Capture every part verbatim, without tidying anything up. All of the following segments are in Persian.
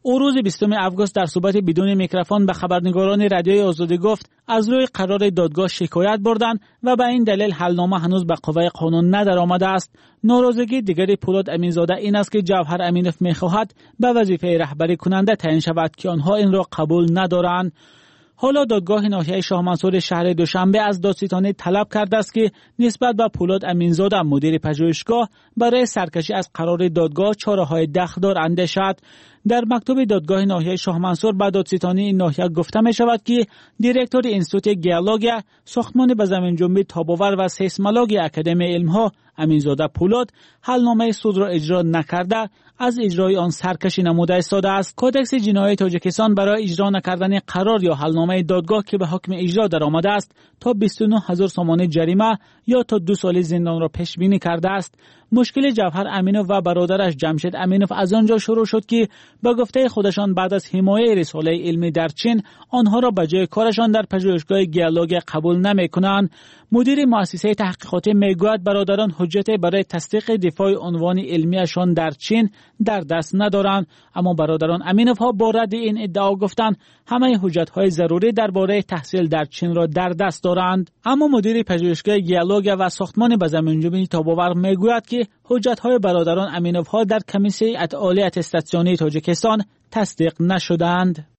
او روز بیستم آگوست در صحبت بدون میکروفون به خبرنگاران رادیوی آزادی گفت از روی قرار دادگاه شکایت بردند و به این دلیل حلنامه هنوز به قوه قانون ندرآمده است. ناراضگی دیگری پولاد امینزاده این است که جوهر امینوف میخواهد به وظیفه رهبری کننده تعیین شود که آنها این را قبول ندارند. حالا دادگاه ناحیه شاه منصور شهر دوشنبه از دادستانی طلب کرده است که نسبت به پولاد امینزاده مدیر پژوهشگاه برای سرکشی از قرار دادگاه چاره‌های دخدار اندیشد. در مکتوب دادگاه ناحیه شاه منصور به دادستانی این ناحیه گفته می شود که دیرکتور انستیتوت گیولوژی، ساختمان به زمین جنبی تاباور و سیسمولوژی اکادمی علم‌ها امینزاده پولاد حلنامه سود را اجرا نکرده از اجرای آن سرکشی نموده ایستاده است. کودکس جنایی تاجیکستان برای اجرا نکردن قرار یا حلنامه دادگاه که به حکم اجرا درآمده است تا بیست و نه هزار سومانی جریمه یا تا دو سال زندان را پیش بینی کرده است. مشکل جوهر امینوف و برادرش جمشید امینوف از آنجا شروع شد که به گفته خودشان بعد از حمایت رساله علمی در چین آنها را به جای کارشان در پژوهشگاه گیولوژی قبول نمی‌کنند. مدیر مؤسسه تحقیقاتی میگوید برادران حجت برای تصدیق دفاع عنوان علمیشان در چین در دست ندارند، اما برادران امینوف ها با رد این ادعا گفتند همه حجت های ضروری درباره تحصیل در چین را در دست دارند. اما مدیر پژوهشگاه گیولوژی و ساختمان به زمین جنبی تاباور میگوید که حجت های برادران امینوف ها در کمیسیون اتعالی اتستاسیونی تاجیکستان تصدیق نشدند.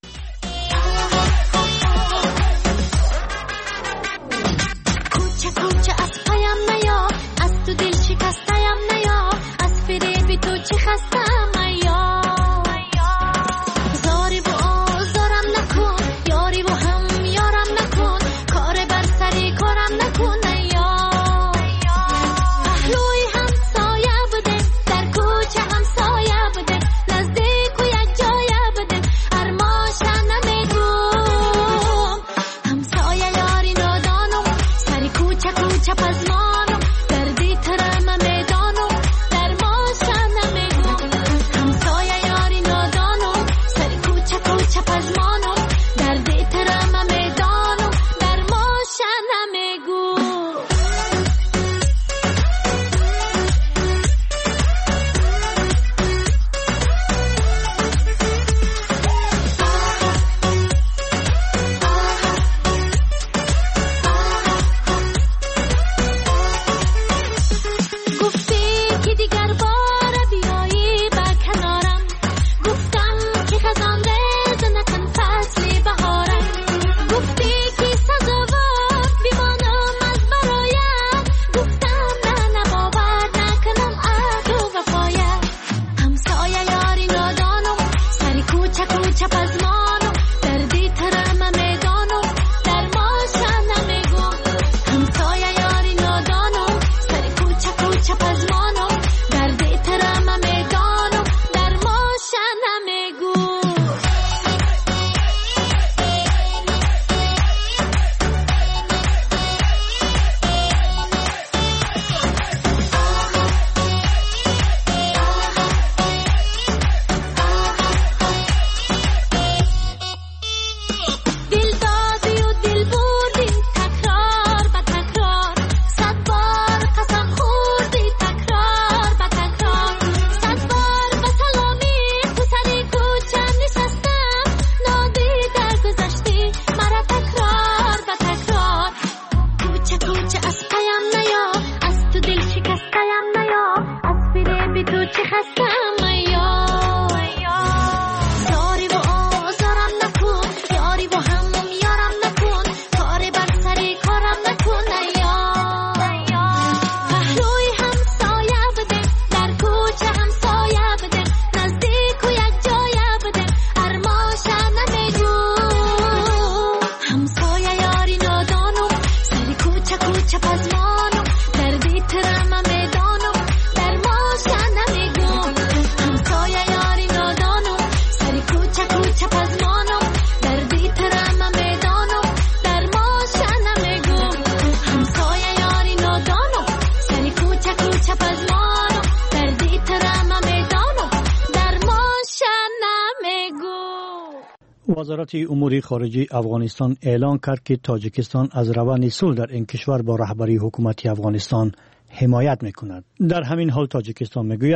وزارت امور خارجه افغانستان اعلان کرد که تاجیکستان از روند صلح در این کشور با رهبری حکومت افغانستان حمایت میکند. در همین حال تاجیکستان میگوید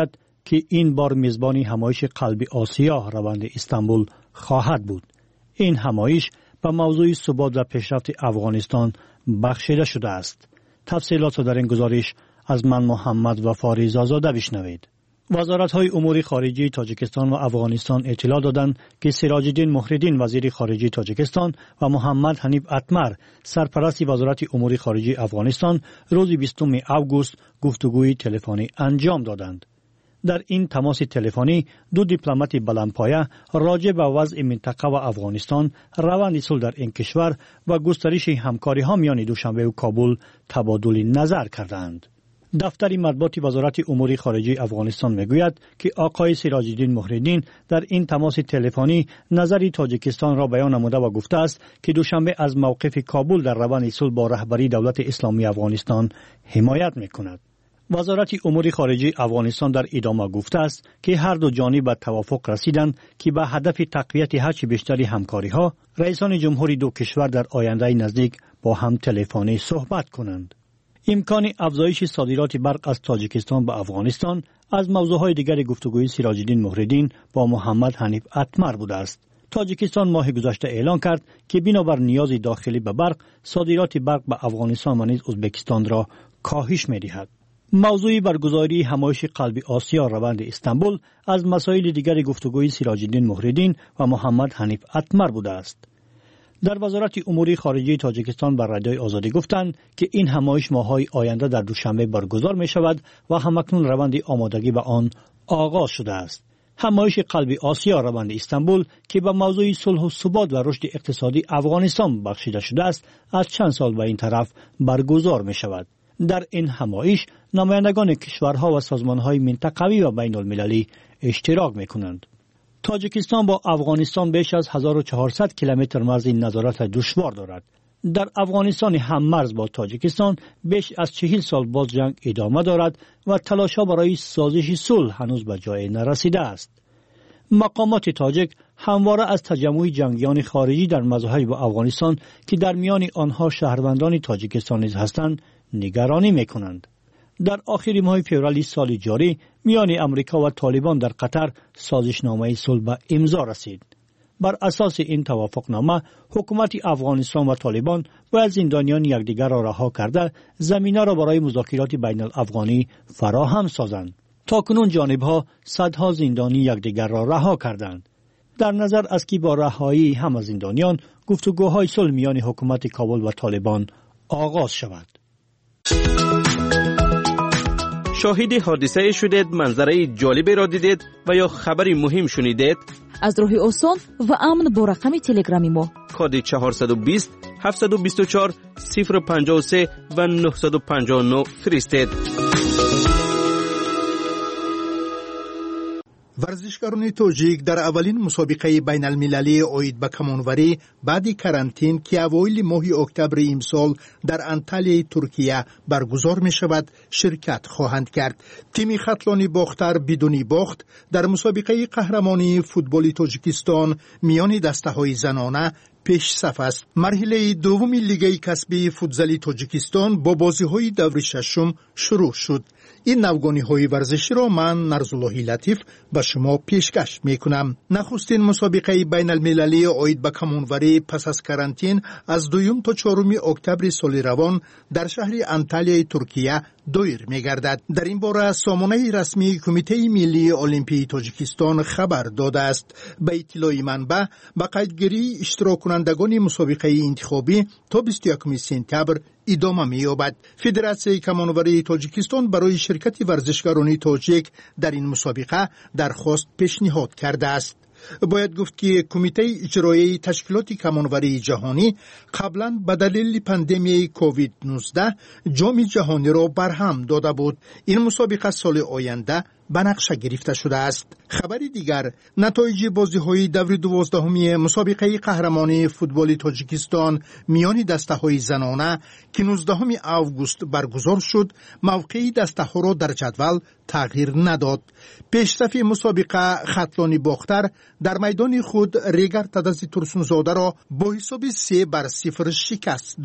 که این بار میزبان همایش قلب آسیا روند استانبول خواهد بود. این همایش به موضوع ثبات و پیشرفت افغانستان بخشیده شده است. تفصیلات در این گزارش از من محمد وفاری زازاده بشنوید. وزارت‌های امور خارجه تاجیکستان و افغانستان اطلاع دادند که سراج الدین محردین وزیر خارجه تاجیکستان و محمد حنیف اتمر سرپرست وزارت امور خارجه افغانستان روز بیستم اوگوست گفتگوی تلفنی انجام دادند. در این تماس تلفنی دو دیپلمات بلندپایه راجع به وضع منطقه و افغانستان، روند صلح در این کشور و گسترش همکاری‌ها میان دوشنبه و کابل تبادل نظر کردند. دفتر مطبوعات وزارت امور خارجه افغانستان میگوید که آقای سراج الدین محردین در این تماس تلفنی نظر تاجیکستان را بیان نموده و گفته است که دوشنبه از موقف کابل در روند صلح با رهبری دولت اسلامی افغانستان حمایت میکند. وزارت امور خارجه افغانستان در ادامه گفته است که هر دو جانب به توافق رسیدند که به هدف تقویت هرچه بیشتر همکاری‌ها رئیسان جمهوری دو کشور در آینده نزدیک با هم تلفنی صحبت کنند. امکان افزایش صادرات برق از تاجیکستان به افغانستان از موضوعهای دیگر گفتگوی سراج الدین محردین با محمد حنیف اتمر بوده است. تاجیکستان ماه گذشته اعلان کرد که بنابر نیاز داخلی به برق صادرات برق به افغانستان و نیز ازبکستان را کاهش می‌دهد. موضوع برگزاری همایش قلب آسیا روند استانبول از مسائل دیگر گفتگوی سراج الدین محردین و محمد حنیف اتمر بوده است. در وزارت امور خارجه تاجیکستان بر رادیوی آزادی گفتند که این همایش ماه‌های آینده در دوشنبه برگزار می شود و همکنون روند آمادگی به آن آغاز شده است. همایش قلب آسیا روند استانبول که به موضوع صلح و ثبات و رشد اقتصادی افغانستان بخشیده شده است، از چند سال به این طرف برگزار می شود. در این همایش نمایندگان کشورها و سازمان‌های منطقوی و بین المللی اشتراک می‌کنند. تاجیکستان با افغانستان بیش از هزار و چهارصد کیلومتر مرز نظارت دشوار دارد. در افغانستان هم مرز با تاجیکستان بیش از چهل سال باز جنگ ادامه دارد و تلاش‌ها برای سازش صلح هنوز به جای نرسیده است. مقامات تاجیک همواره از تجمع جنگیان خارجی در مضاحی افغانستان که در میان آنها شهروندان تاجیکستان نیز هستند نگرانی می‌کنند. در آخر ماه فوریه سال جاری میان امریکا و طالبان در قطر سازشنامه صلح به امضا رسید. بر اساس این توافقنامه حکومت افغانستان و طالبان باید زندانیان یکدیگر را رها کرده زمینه را برای مذاکرات بین الافغانی فراهم سازند. تاکنون جانبها صدها زندانی یکدیگر را رها کردند. در نظر است که با رهایی همه زندانیان گفتگوهای صلح میان حکومت کابل و طالبان آغاز شود. شاهد حادثه شدید، منظره جالبی را دیدید و یا خبری مهم شنیدید؟ از راه آسان و امن با رقم تلگرامی ما کد چهارصد و بیست هفتصد و بیست و چهار صفر و پنجاه و سه و نهصد و پنجاه و نه فرستید. ورزشکاران تاجیک در اولین مسابقه بین المللی عاید به کمانوری بعد کرانتین که اوایل ماه اکتبر امسال در انطالیای ترکیه برگزار می شود شرکت خواهند کرد. تیم خطلانی باختر بدون باخت در مسابقه قهرمانی فوتبال تاجیکستان میان دسته های زنانه پیش صف است. مرحله دوم لیگ کسبی فوتزال تاجیکستان با بازی های دور ششم شروع شد. این نوگانی های ورزشی را من نرزاللهی لطیف به شما پیشکش می کنم. نخستین مسابقه بین المللی عاید به کمانوری پس از کرانتین از دوم تا چهارم اکتبر سال روان در شهر انطالیای ترکیه دایر می گردد. در این باره سامانه رسمی کمیته ملی المپی تاجیکستان خبر داده است. به اطلاع منبع به قیدگیری اشتراک کنندگان مسابقه انتخابی تا بیست و یکم سپتامبر ادامه می‌یابد. فدراسیون کمانوری تاجیکستان برای شرکت ورزشکاران تاجیک در این مسابقه درخواست پیشنهاد کرده است. باید گفت که کمیته اجرایی تشکیلات کمانوری جهانی قبلا به دلیل پاندمی کووید نوزده جام جهانی را برهم داده بود. این مسابقه سال آینده به نقشه گرفته شده است. خبری دیگر، نتایج بازی‌های دور دوازدهمی مسابقه قهرمانی فوتبال تاجیکستان میان دسته‌های زنانه که نوزدهم اوگوست برگزار شد، موقع دسته‌ها را در جدول تغییر نداد. پیشرفت مسابقه خطلانی باختر در میدان خود ریگر تدز ترسونزاده را با حساب سه بر صفر شکست داد.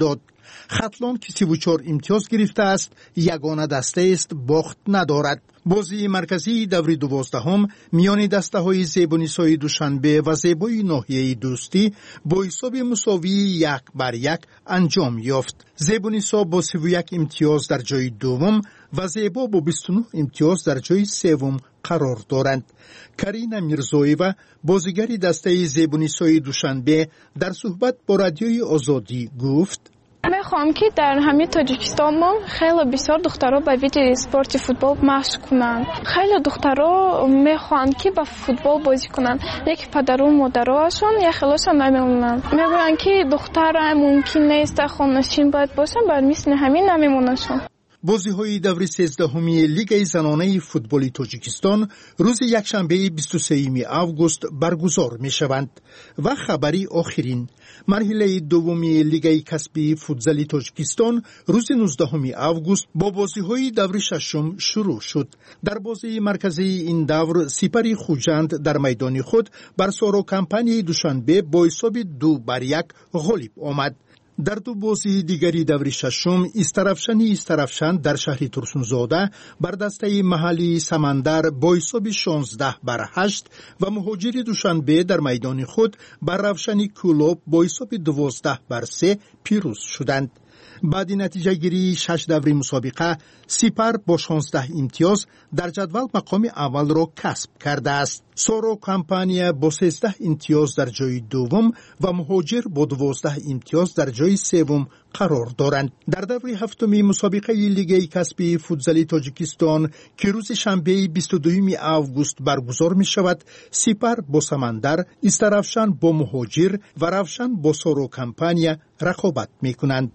خطلان که سی و چهار امتیاز گرفته است، یگانه دسته است، باخت ندارد. بازی مرکزی دور دوازدهم میان دسته های زیبونیسای دوشنبه و زیبای ناحیه دوستی با حساب مساوی یک بر یک انجام یافت. زیبونیسا با سی و یک امتیاز در جای دوم و زیبا با بیست و نه امتیاز در جای سوم قرار دارند. کرینا میرزویوا بازیگری دسته زیبونیسای دوشنبه در صحبت با رادیوی آزادی گفت: میخوام که در همه تاجیکستان ما خیلی بسیار دخترها به ویژه اسپورت فوتبال مشق کنند. خیلی دخترها میخوان که با فوتبال بازی کنند. یک پدر و مادرشون یا خلاص نمیمونن. میگن که دختر ممکن نیست خانه‌نشین باید باشن، بر مثل همین نمیمونشون. بازی‌های دور سیزدهمی لیگ زنانه فوتبال تاجیکستان روز یکشنبه بیست و سوم آگوست برگزار می‌شوند و خبری آخرین مرحله دومی لیگ کسبی فوتزال تاجیکستان روز نوزدهم آگوست با بازی‌های دور ششم شروع شد. در بازی مرکزی این دور سپری خوجند در میدان خود بر سورو کمپانی دوشنبه با حساب دو بر یک غالب آمد. در دو بازی دیگری دور ششم استرافشانی استرافشان در شهر ترسونزاده بر دسته محلی سمندر با حساب شانزده بر هشت و مهاجر دوشنبه در میدان خود بر روشنی کلوب با حساب دوازده بر سه پیروز شدند. بعد نتیجه گیری شش دوری مسابقه سپر با شانزده امتیاز در جدول مقام اول را کسب کرده است. سورو کمپانیا با سیزده امتیاز در جای دوم و مهاجر با دوازده امتیاز در جای سوم قرار دارند. در دوره هفتمی مسابقه لیگ کسبی فوتزال تاجیکستان که روز شنبه بیست و دوم آگوست برگزار می شود، سپر با سمندر، استرافشان با مهاجر و روشن با سورو کمپانیا رقابت می کنند.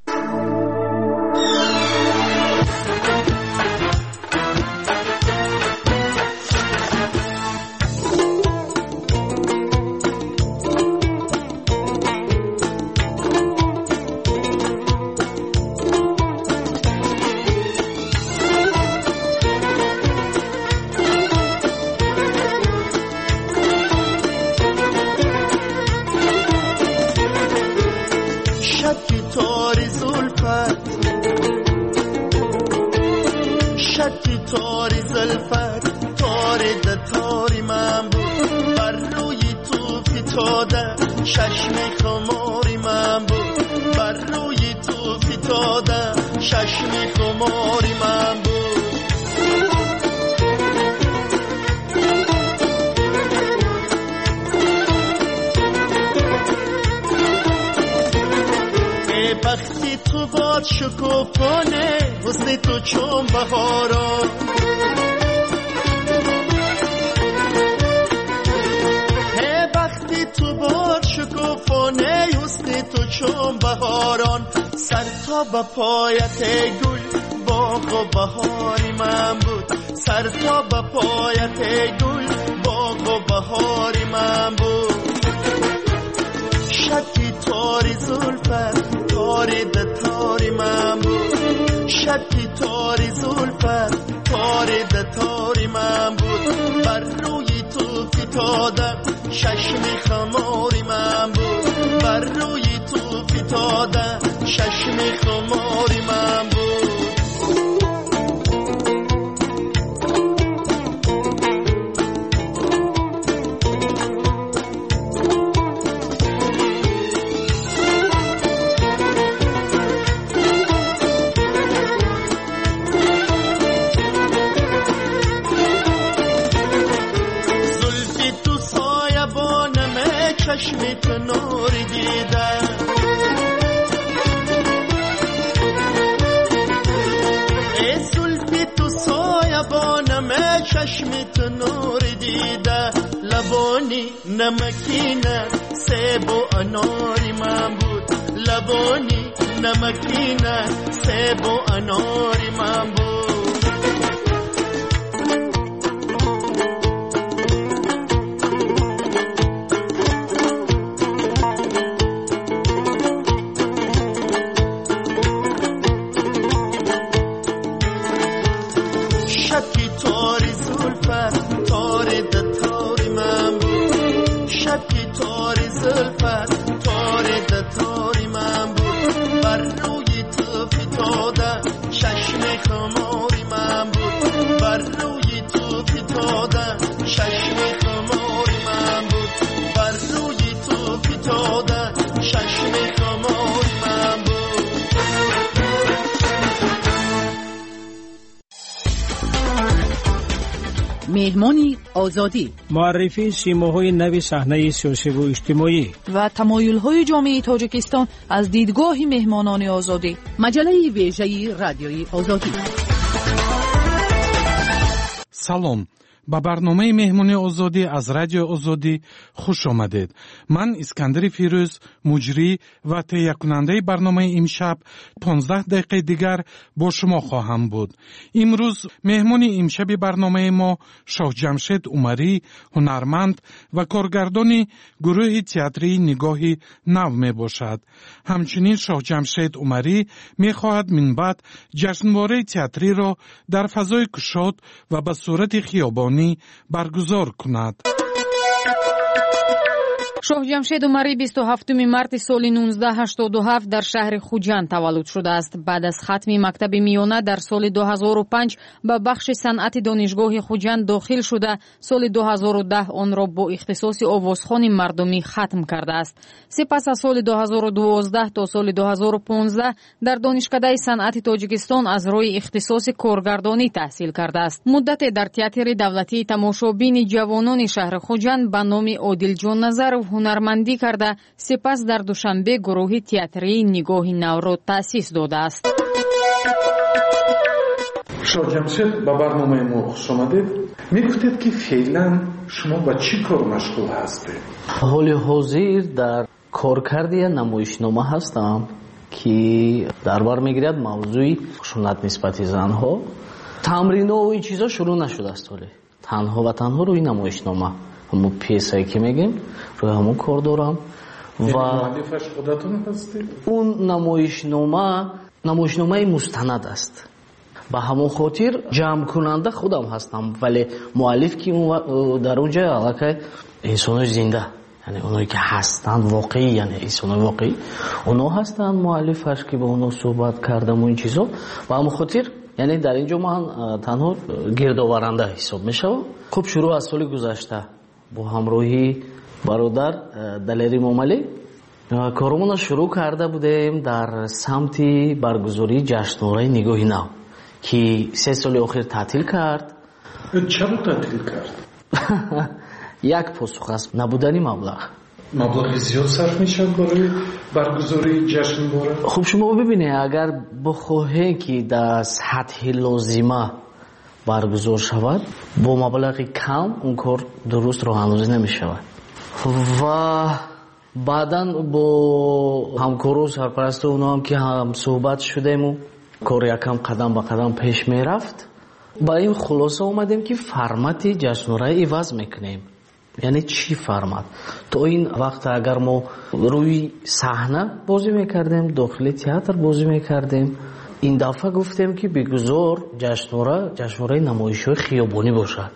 شکوفانه حسن تو چون بهاران هی وقتی تو باد شکوفانه حسن تو چون بهاران سر تا به پایت گل باغ و بهاری من بود سر تا به پایت گل باغ و بهاری من بود شکی تاری زلفت تاری ده تاری من بود شکی تاری زلفت تاری ده تاری من بود بر روی تو فتادم ششمی خماری من بود بر روی تو فتادم ششمی خماری من بود چشمی تو نوری دیدم ای زلفی تو سایبانم چشمی تو نوری دیدم لبانی نمکینه سیب و اناری من بود لبانی نمکینه سیب و اناری من بود زلفت تاری ده تاری من بود بر مهمانی آزادی، معرفی سیماهای نو صحنه سیاسی و اجتماعی و تمایل‌های جامعه تاجیکستان از دیدگاه مهمانان آزادی. مجله ویژه رادیوی آزادی. سلام، با برنامه مهمانی آزادی از رادیو آزادی خوش آمدید. من اسکندر فیروز، مجری و تهیه کننده برنامه امشب پانزده دقیقه دیگر با شما خواهم بود. امروز مهمانی امشب برنامه ما شاه جمشید عمری، هنرمند و کارگردان گروه تئاتری نگاه نو می باشد. همچنین شاه جمشید عمری می خواهد من بعد جشنواره تئاتری را در فضای گشاد و به صورت خیابانی برگزار کند. شاه جمشید عمری بیست و هفتم مارس سال نوزده هشتاد و هفت در شهر خوجند تولد شده است. بعد از ختم مکتب میانه در سال دو هزار و پنج به بخش صنعت دانشگاه خوجند داخل شده، سال دو هزار و ده آن را با اختصاص آوازخوان مردمی ختم کرده است. سپس از سال دو هزار و دوازده تا سال دو هزار و پانزده در دانشکده صنعت تاجیکستان از روی اختصاص کارگردانی تحصیل کرده است. مدت در تئاتر دولتی تماشابین جوانان شهر خوجند به نام عادل جان نظر و هنرمندی کرده، سپس در دوشنبه گروه تئاتری نگاه نو را تأسیس داده است. شاه جمشید با برنامه ما خوش آمدید. میگفتید که فعلا شما با چی کار مشغول هستید؟ حال حاضر در کارکردی نمایشنامه هستم که در بر میگیرد موضوع خشونت نسبت زنها. تمرین و این چیزا شروع نشده است، ولی تنها و تنها روی نمایشنامه، همون پیسایی که میگیم روی همون کار دارم. و مؤلفش خودتون هستید؟ اون نمایشنامه نمایشنامه مستند است. به همون خاطر جمع کننده خودم هستم، ولی مؤلف که در اونجا علاقه انسان زنده، یعنی اونایی که هستند واقعی، یعنی انسان واقعی اونا هستند مؤلفش که با اونا صحبت کردم و این چیزا. و همون خاطر یعنی در اینجا من تنها گردآورنده حساب میشم. خب شروع از سال گذشته با همراهی برادر دلیری ماملی کارمون شروع کرده بودیم در سمت برگزاری جشنواره نگاه نو که سه سال آخر تعطیل کرد. چرا تعطیل کرد؟ یک پاسخ است، نبودنی مبلغ. مبلغ زیاد صرف میشد برای برگزاری جشنواره. خب شما ببینید اگر بخواهی که در سطح لازمه برگزار شود با مبلغ کم اون کار درست راه اندازی نمی شود. و بعدا با همکارو سرپرست اونا هم که هم صحبت شدیم و کار یکم قدم به قدم پیش می رفت، با این خلاصه اومدیم که فرمت جشنواره عوض میکنیم. یعنی چی فرمت؟ تو این وقت اگر ما روی صحنه بازی میکردیم، داخل تئاتر بازی میکردیم، این دفعه گفتیم که بگذار جشنواره جشنواره نمایش‌های خیابانی باشد.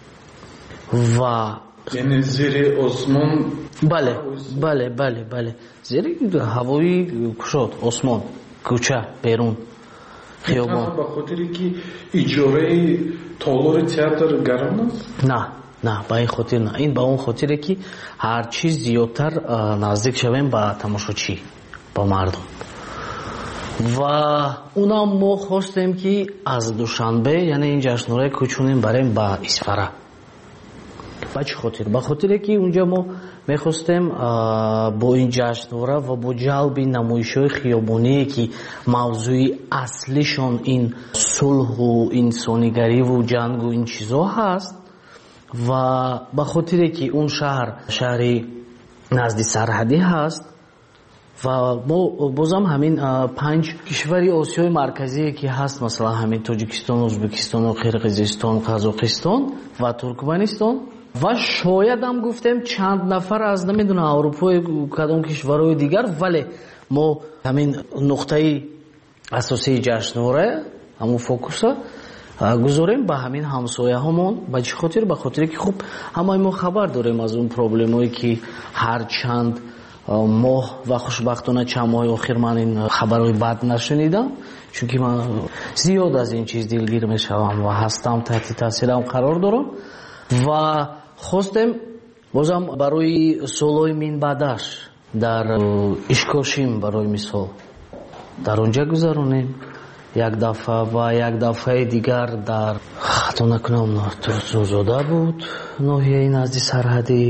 و یعنی زیر آسمان؟ بله بله بله بله زیر هوایی گشاد، آسمان، کوچه، بیرون، خیابان. به خاطری که اجاره تالار تئاتر گرم است؟ نه نه به این خاطر نه. این به اون خاطره که هر چیز زیادتر نزدیک شویم به تماشاچی، با مردم. و اونا ما خواستیم که از دوشنبه یعنی این جشنواره کوچونیم بریم به اسفره. با چه خاطر؟ به خاطر که اونجا ما میخواستیم با این جشنواره و با جلب نمایش‌های خیابانی که موضوع اصلیشون این صلح و انسانیگری و جنگ و این چیزا هست، و به خاطر که اون شهر شهری نزدیک سرحدی هست و ما بازم همین پنج کشوری آسیای مرکزی که هست، مثلا همین تاجیکستان، ازبکستان و قرقیزستان، قزاقستان و ترکمنستان، و شاید هم گفتیم چند نفر از نمیدونم اروپای کدام کشورهای دیگر، ولی ما همین نقطه اساسی جشنواره همون فوکوس گذاریم به همین همسایه همون. به چه خاطر؟ به خاطر که خب همه ما خبر داریم از اون پروبلم هایی که هر چند ماه و خوشبختانه چند ماه آخر من این خبرهای بد نشنیدم، چون که من زیاد از این چیز دلگیر میشم و هستم تحت تاثیرم قرار دارم. و خواستم بازم برای سالهای من بعدش در اشکاشیم برای مثال در اونجا گذارونیم یک دفعه و یک دفعه دیگر در хато накунам Турсунзода буд ноҳияи назди сарҳадӣ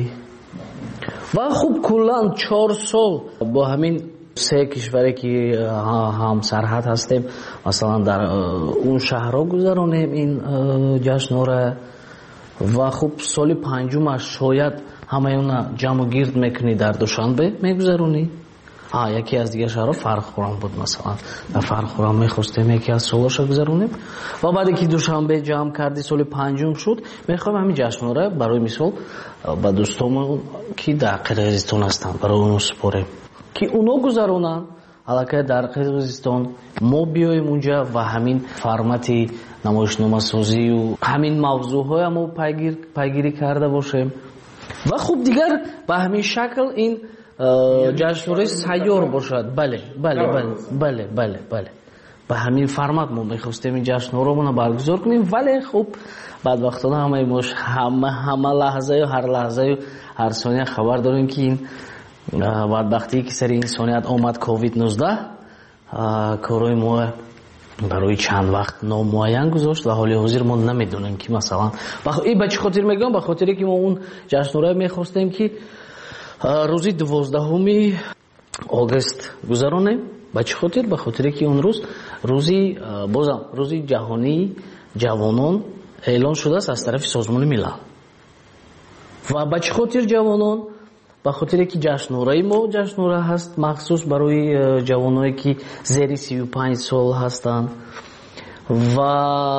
ва хуб куллан чор сол бо ҳамин се кишваре ки ҳам сарҳад ҳастем масалан дар он шаҳрҳо гузаронем ин ҷашнора ва хуб соли панҷумаш шояд ҳамаёна ҷамъу гирд мекунӣ дар душанбе мегузаронӣ. А яке аз дигар шаҳрҳо Фархурам буд, масалан дар Фархурам мехостем яке аз солоша гузаронем ва баъде ки душанбе ҷамъ карди соли панҷум шуд мехоҳем ҳамин ҷашнора барои мисол ба дӯстонмон ки дар Қирғизистон ҳастанд барои онҳо супорем ки онҳо гузаронанд аллакай дар Қирғизистон, мо биёем унҷа ва ҳамин формати намоишномасозию ҳамин мавзӯъҳоя мо пайгирӣ карда бошем ва хуб дигар ба ҳамин шакл ин ҷашнораи сайёр бошад. Бале бале бале бале бале бале ба ҳамин формат мо мехостем ин ҷашнораро баргузор кунем, вале хуб бадбахтона ҳамаи мо ҳама лаҳзаю ҳар лаҳзаю ҳар сония хабар дорем ки ин бадбахтие ки сари инсоният омад ковид нуздаҳ корои мо барои чанд вақт номуайян гузошт ва ҳоли ҳозир мо намедонем ки масалан и ба чӣ хотир мегӯям, ба хотире ки мо он ҷашнора мехостем ки рӯзи дувоздаҳуми огуст гузаронем. Ба чӣ хотир? Ба хотире ки он рӯз рӯзи бозам рӯзи ҷаҳонии ҷавонон эълон шудааст аз тарафи Созмони Милал. Ва ба чӣ хотир ҷавонон? Ба хотире ки ҷашнораи мо ҷашнора ҳаст махсус барои ҷавоное ки зери сию панҷ сол ҳастанд ва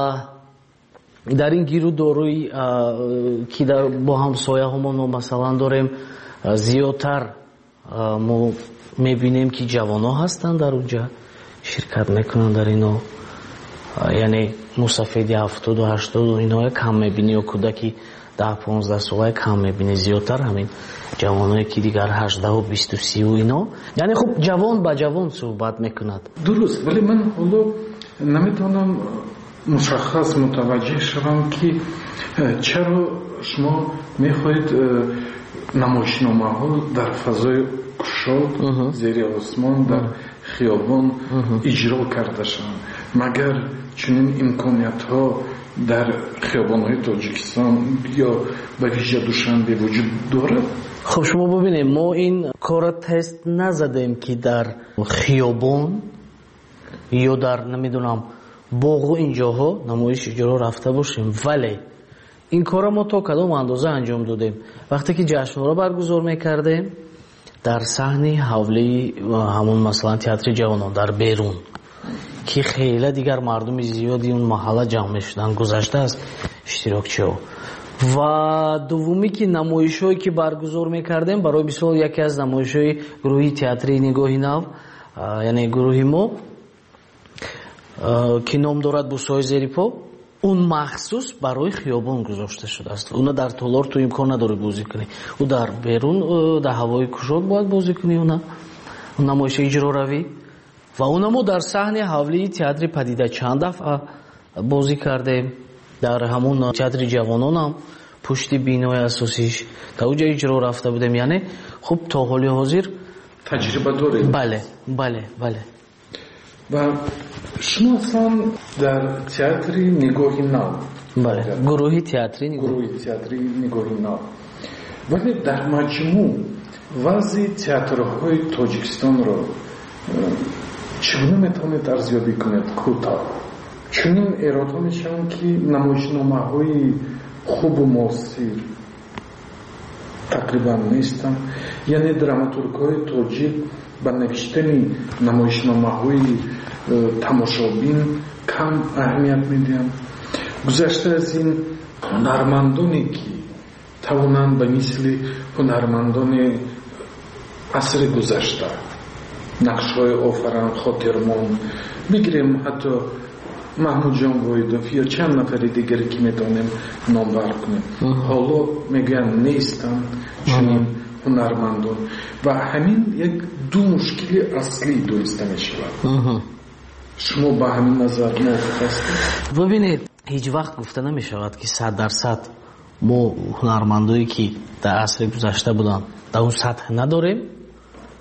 дар ин гирӯдории ки бо ҳамсояҳомон мо масалан дорем зиёдтар мо мебинем ки ҷавоно ҳастанд дар онҷа ширкат мекунанд дар ино, яъне мусафеди ҳафтоду ҳаштоду иноя кам мебини ё кӯдаки даҳ понздаҳ солая кам мебини, зиёдтар ҳамин ҷавоное ки дигар ҳаждаҳу бисту сию ино, яъне хуб ҷавон ба ҷавон суҳбат мекунад. дуруст, вале ман ҳоло наметавонам мушаххас мутаваҷҷеҳ шавам ки чаро шумо мехоҳед намоишномаҳо дар фазои кушод зери осмон дар хиёбон иҷро карда шаванд. Магар чунин имкониятҳо дар хиёбонҳои Тоҷикистон ё ба виҷа Душанбе вуҷуд дорад? Хуб шумо бубинед, мо ин кора тест назадем ки дар хиёбон ё дар намедонам боғу ин ҷоҳо намоиш иҷро рафта бошем, вале ин кора мо то кадом андоза анҷом додем. Вақте ки ҷашнора баргузор мекардем дар саҳни ҳавлии ҳамон масалан театри ҷавонон дар берун ки хела дигар мардуми зиёди он маҳалла ҷамъ мешуданд, гузаштааст иштирокчиҳо. Ва дуввуми ки намоишҳое ки баргузор мекардем, барои мисол яке аз намоишҳои гурӯҳи театри Нигоҳи нав, яъне гурӯҳи мо ки ном дорад Бусои зери по, он махсус барои хиёбон гузошта шудааст. Уна дар толор ту имкон надорӣ бозӣ кунӣ, ӯ дар берун дар ҳавои кушод бояд бозӣ кунӣ, уна намоиши иҷроравӣ. Ва уна мо дар саҳни ҳавлии театри Падида чанд дафъа бозӣ кардем, дар ҳамон театри ҷавононам пушти бинои асосиш та уҷа иҷро рафта будем, яъне хуб то ҳоли ҳозир таҷриба доред. Бале бале бале. ва шумо аслан дар театри Нигоҳи нав, бале гурӯҳи театри гурӯҳи театри Нигоҳи нав, вале дар маҷмӯъ вазъи театрҳои Тоҷикистонро чигуна метавонед арзёбӣ кунед? кӯтоҳ чунин эродҳо мешаванд ки намоишномаҳои хубу муосир тақрибан нестанд, яъне драматургҳои тоҷик ба навиштани намоишномаҳои тамошобин кам аҳамият медиҳанд. гузашта аз ин ҳунармандоне ки тавонанд ба мисли ҳунармандони асри гузашта нақшҳои офаранд, хотирмон бигирем, ҳатто Маҳмудҷон Воидов ё чанд нафари дигаре ки метавонем номбар кунем, ҳоло мегӯянд нестанд чунин ҳунармандон ва ҳамин як ду мушкили аслӣ доиста мешавад. шумо ба ҳамин назар мувофиқ ҳастед? бубинед, ҳеҷ вақт гуфта намешавад ки сад дарсад мо ҳунармандое ки дар асри гузашта буданд дар он сатҳ надорем.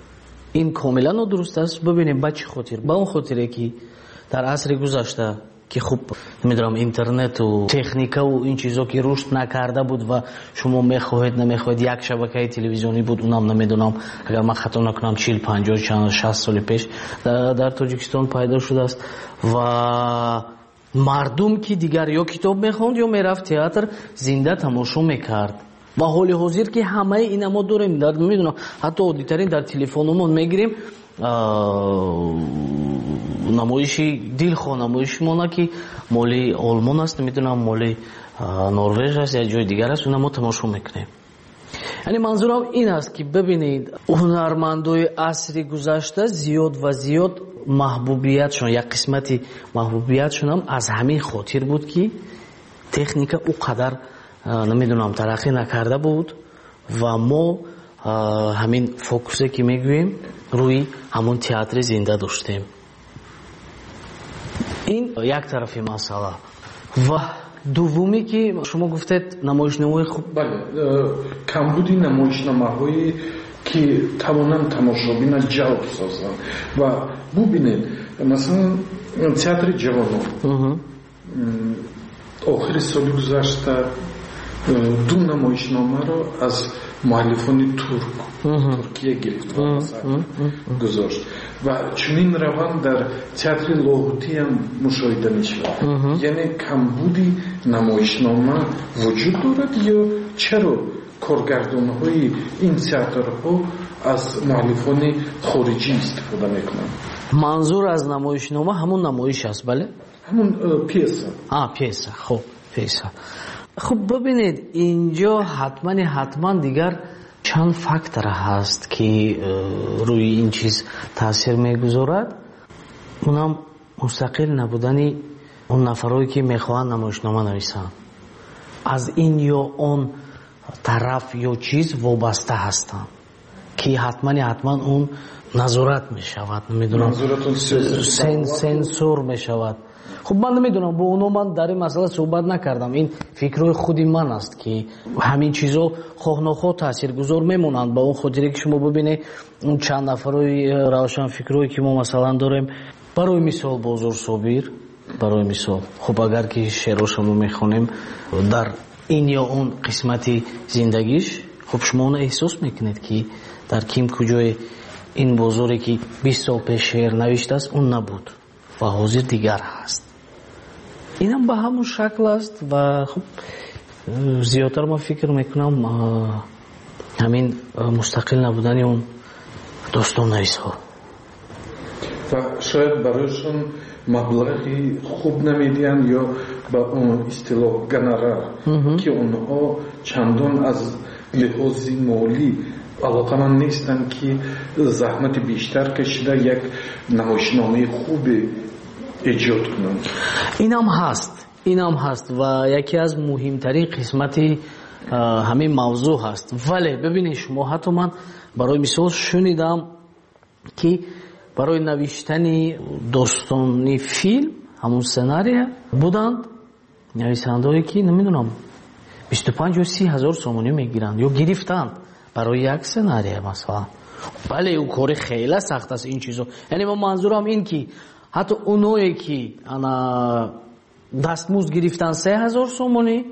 ин комилан нодуруст аст. бубинем ба чӣ хотир? Ба он хотире ки дар асри гузашта که خب نمیدونم اینترنت و تکنیکا و این چیزا که رشد نکرده بود و شما میخواهید نمیخواهید یک شبکه تلویزیونی بود، اونم نمیدونم اگر من خطا نکنم چهل پنجاه چند شصت سال پیش در, در تاجیکستان پیدا شده است و مردم که دیگر یا کتاب میخوند یا میرفت تئاتر زنده تماشا میکرد و حال حاضر که همه اینا ما داریم در نمیدونم حتی عادی‌ترین در تلفنمون میگیریم نمایشی دلخواه نمایش مونه که مالی آلمان است نمیدونم مالی نروژ است یا جای دیگر است، اونم ما تماشا میکنیم. یعنی منظورم این است که ببینید هنرمندای عصر گذشته زیاد و زیاد محبوبیتشون یک قسمتی محبوبیتشون هم از همین خاطر بود که تکنیک او قدر نمیدونم ترقی نکرده بود و ما همین فوکوسی که میگوییم روی همون تئاتر زنده داشتیم. این یک طرفی مسئله. و دومی که شما گفتید نمایشنامه‌های خوب، بله کمبودی نمایشنامه‌هایی که توانند تماشابین جلب سازند و ببینید مثلا تئاتر جوانان آخر سال گذشته دو نمایشنامه را از مؤلفان ترک ترکیه گرفت و گذاشت و چنین روند در تئاتر لاهوتی هم مشاهده می شود. یعنی کمبودی نمایشنامه وجود دارد یا چرا کارگردان های این تئاترها از مؤلفان خارجی استفاده میکنند؟ منظور از نمایشنامه همون نمایش است. بله همون پیسه. آه پیسه. خب پیسه. خب ببینید اینجا حتما حتما دیگر چند فاکتور هست که روی این چیز تاثیر میگذارد. اونم مستقل نبودن اون نفرایی که میخوان نمایشنامه نویسن از این یا اون طرف یا چیز وابسته هستن که حتما حتما اون نظارت میشود، نمیدونم سن سنسور میشود. خب من نمیدونم با اونو من در این مسئله صحبت نکردم، این فکرهای خودی من است که همین چیزا خواه نخواه تاثیرگذار میمونند. با اون خودی که شما ببینید اون چند نفرای روشن فکرایی که ما مثلا داریم، برای مثال بازار صابر، برای مثال خب اگر که شعراشمو میخونیم در این یا اون قسمتی زندگیش، خب شما اون احساس میکنید که در کیم کجای این بازاری که بیست سال پیش شعر نوشته است اون نبود و حاضر دیگر هست. اینم به همون شکل است و خب زیادتر ما فکر میکنم همین مستقل نبودن اون داستان نویس‌ها و شاید برایشون مبلغی خوب نمیدین یا با اون اصطلاح گنرال که اونها چندان از لحاظ مالی علاقمند نیستن که زحمت بیشتر کشیده یک نمایشنامه خوب ایجاد کنن. اینم هست اینم هست و یکی از مهمترین قسمتی همین موضوع هست. ولی ببینید شما حتی من برای مثال شنیدم که برای نوشتن داستانی فیلم همون سناریو بودند نویسنده‌ای که نمیدونم بیست و پنج و سی هزار سومونی میگیرند یا گرفتند برای یک سناریو مثلا. بله اون کار خیلی سخت است این چیزو. یعنی من منظورم این که حتی اونایی که انا دستمزد گرفتن سه هزار سومونی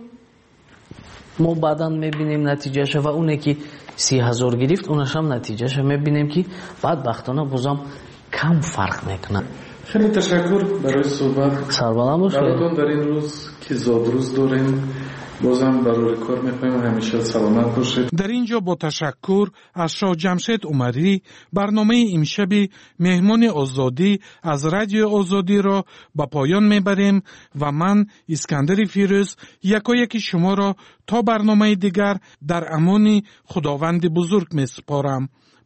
ما بعدا میبینیم نتیجهش و اونی که سی هزار گرفت اونش هم نتیجهش میبینیم که بعد بختانه بازم کم فرق میکنه. خیلی تشکر برای صحبت. سربلند باشید. براتون در این روز که زاد روز داریم بازم برای کار میکنیم همیشه سلامت باشید. در اینجا با تشکر از شاه جمشید عمری برنامه امشبی مهمان آزادی از رادیو آزادی را به پایان میبریم و من اسکندر فیروز یکایک شما را تا برنامه دیگر در امان خداوند بزرگ میسپارم.